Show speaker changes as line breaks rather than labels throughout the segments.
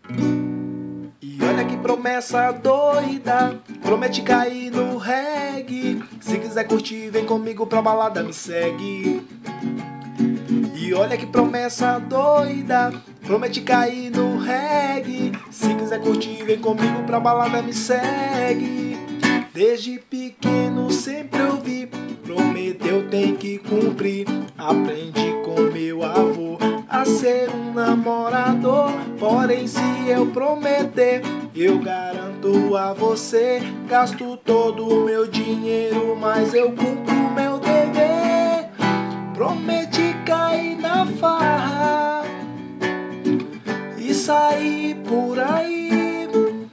E olha que promessa doida, promete cair no reggae. Se quiser curtir, vem comigo pra balada, me segue. E olha que promessa doida, promete cair no reggae. Se quiser curtir, vem comigo pra balada, me segue. Desde pequeno sempre ouvi, prometeu tem que cumprir. Aprendi com meu avô a ser um namorador. Porém, se eu prometer, eu garanto a você, gasto todo o meu dinheiro, mas eu cumpro o meu dever. Prometi cair na farra e sair por aí.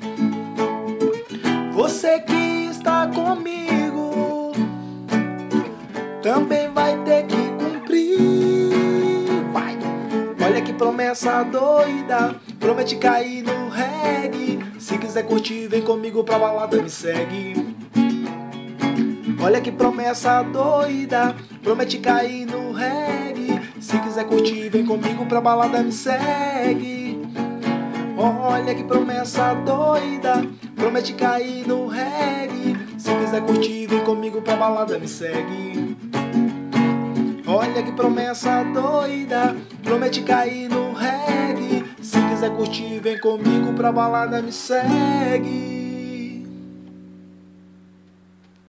Você que está comigo também vai ter que cumprir. Vai. Olha que promessa doida, promete cair no reggae. Se quiser curtir, vem comigo pra balada, me segue. Olha que promessa doida, promete cair no reggae. Se quiser curtir, vem comigo pra balada, me segue. Olha que promessa doida, promete cair no reggae. Se quiser curtir, vem comigo pra balada, me segue. Olha que promessa doida, promete cair no reggae. Se quiser curtir, vem comigo pra balada, me segue.